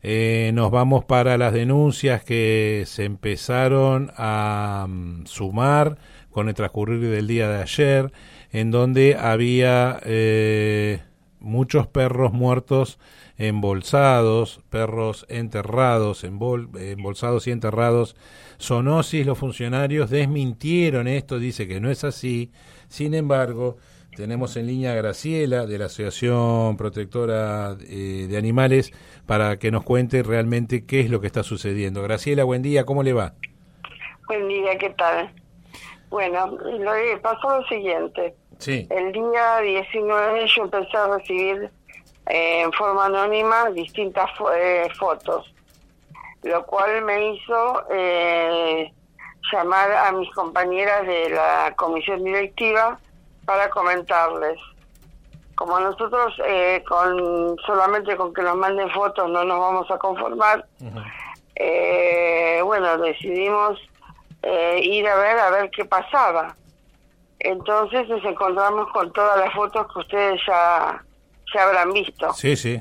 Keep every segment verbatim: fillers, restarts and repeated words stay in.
eh, nos vamos para las denuncias que se empezaron a um, sumar con el transcurrir del día de ayer, en donde había eh, muchos perros muertos embolsados, perros enterrados, embol, embolsados y enterrados. Zoonosis, los funcionarios desmintieron esto, dice que no es así. Sin embargo, tenemos en línea a Graciela, de la Asociación Protectora eh, de Animales, para que nos cuente realmente qué es lo que está sucediendo. Graciela, buen día, ¿cómo le va? Buen día, ¿qué tal? Bueno, lo que pasó lo siguiente. Sí. El día diecinueve yo empecé a recibir eh, en forma anónima distintas fo eh, fotos, lo cual me hizo eh, llamar a mis compañeras de la comisión directiva para comentarles. Como nosotros eh, con solamente con que nos manden fotos no nos vamos a conformar, uh-huh. eh, bueno, decidimos eh, ir a ver a ver qué pasaba. Entonces nos encontramos con todas las fotos que ustedes ya, ya habrán visto. Sí, sí.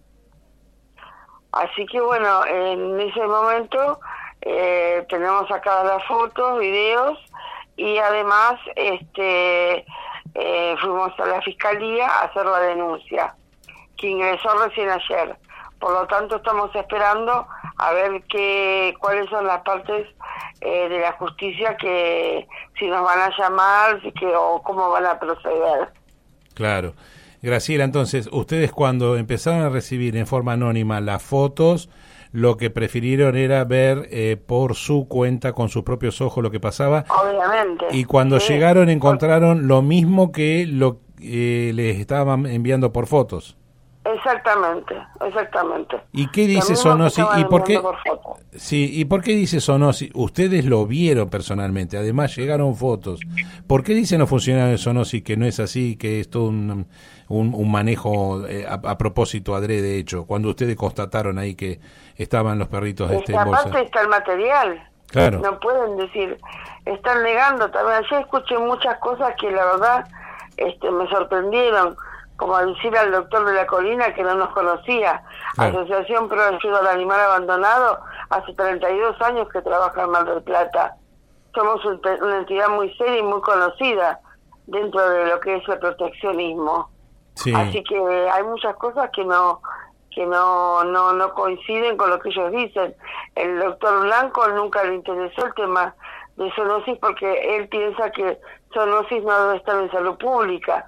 Así que bueno, en ese momento eh, tenemos sacadas las fotos, videos, y además este eh, fuimos a la fiscalía a hacer la denuncia, que ingresó recién ayer. Por lo tanto, estamos esperando a ver qué cuáles son las partes eh, de la justicia, que si nos van a llamar, si que, o cómo van a proceder. Claro. Graciela, entonces, ustedes cuando empezaron a recibir en forma anónima las fotos, lo que prefirieron era ver eh, por su cuenta, con sus propios ojos, lo que pasaba. Obviamente. Y cuando sí. llegaron encontraron lo mismo que lo eh, les estaban enviando por fotos. Exactamente, exactamente. ¿Y qué dice Zoonosis? ¿Y por qué? Por sí, ¿y por qué dice Zoonosis? Ustedes lo vieron personalmente, además llegaron fotos. ¿Por qué dicen los funcionarios de Zoonosis que no es así, que es todo un, un, un manejo eh, a, a propósito adrede hecho, cuando ustedes constataron ahí que estaban los perritos este, este, en bolsa? Aparte está el material. Claro. No pueden decir, están negando también. Yo escuché muchas cosas que la verdad este, me sorprendieron, como decir al doctor de la Colina que no nos conocía. Claro. Asociación Pro Ayuda al Animal Abandonado, hace treinta y dos años que trabaja en Mar del Plata. Somos una entidad muy seria y muy conocida dentro de lo que es el proteccionismo. Sí. Así que hay muchas cosas que no que no, no no coinciden con lo que ellos dicen. El doctor Blanco nunca le interesó el tema de zoonosis, porque él piensa que zoonosis no debe estar en salud pública.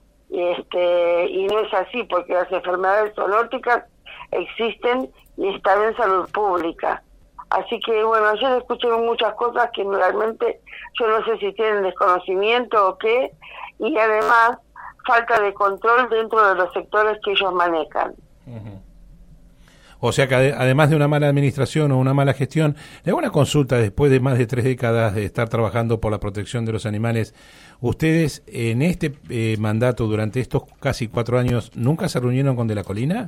Este, y no es así, porque las enfermedades zoonóticas existen y están en salud pública. Así que bueno, ayer escuché muchas cosas que realmente yo no sé si tienen desconocimiento o qué, y además falta de control dentro de los sectores que ellos manejan. Uh-huh. O sea que además de una mala administración o una mala gestión, le hago una consulta. Después de más de tres décadas de estar trabajando por la protección de los animales, ¿ustedes en este eh, mandato, durante estos casi cuatro años, nunca se reunieron con De la Colina?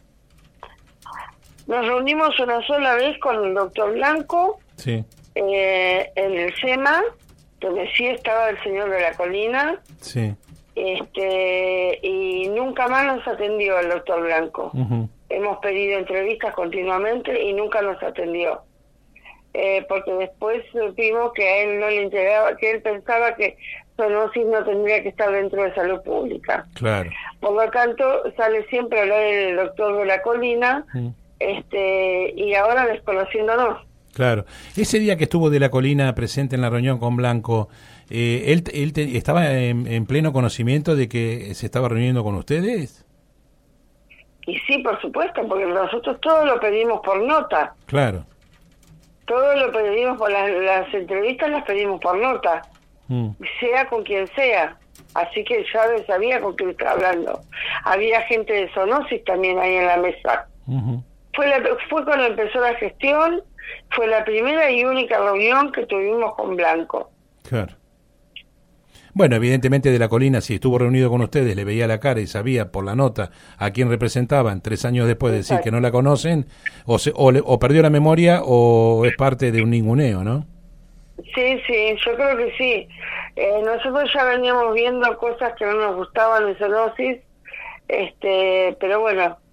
Nos reunimos una sola vez con el doctor Blanco, sí. eh, en el SEMA, donde sí estaba el señor De la Colina, sí. este y nunca más nos atendió el doctor Blanco. Uh-huh. Hemos pedido entrevistas continuamente y nunca nos atendió, eh, porque después supimos que a él no le interesaba, que él pensaba que zoonosis no tendría que estar dentro de salud pública. Claro. Por lo tanto, sale siempre a hablar el doctor De la Colina, uh-huh. este y ahora desconociéndonos. Claro. Ese día que estuvo De la Colina presente en la reunión con Blanco, eh, ¿él, él te, estaba en, en pleno conocimiento de que se estaba reuniendo con ustedes? Y sí, por supuesto, porque nosotros todo lo pedimos por nota. Claro. Todo lo pedimos por las, las entrevistas, las pedimos por nota, mm. sea con quien sea. Así que ya sabía con quién estaba hablando. Había gente de zoonosis también ahí en la mesa. Uh-huh. Fue, la, fue cuando empezó la gestión, fue la primera y única reunión que tuvimos con Blanco. Claro. Bueno, evidentemente De la Colina, si estuvo reunido con ustedes, le veía la cara y sabía por la nota a quién representaban, tres años después de decir que no la conocen, o, se, o, le, o perdió la memoria o es parte de un ninguneo, ¿no? Sí, sí, yo creo que sí. Eh, nosotros ya veníamos viendo cosas que no nos gustaban de zoonosis, este, pero bueno,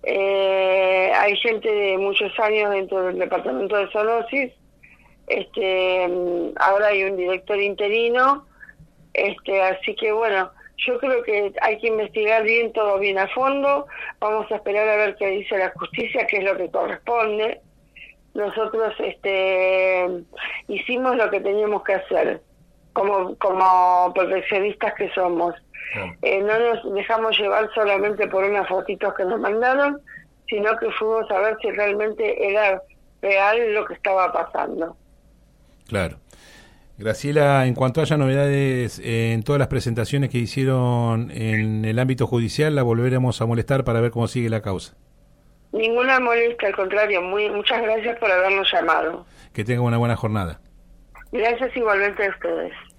Eh, hay gente de muchos años dentro del departamento de zoonosis. Este, ahora hay un director interino. Este, así que bueno, yo creo que hay que investigar bien, todo bien a fondo. Vamos a esperar a ver qué dice la justicia, qué es lo que corresponde. Nosotros este, hicimos lo que teníamos que hacer, como, como proteccionistas que somos. Eh, no nos dejamos llevar solamente por unas fotitos que nos mandaron, sino que fuimos a ver si realmente era real lo que estaba pasando. Claro. Graciela, en cuanto haya novedades eh, en todas las presentaciones que hicieron en el ámbito judicial, la volveremos a molestar para ver cómo sigue la causa. Ninguna molestia, al contrario, muy, muchas gracias por habernos llamado. Que tenga una buena jornada. Gracias igualmente a ustedes.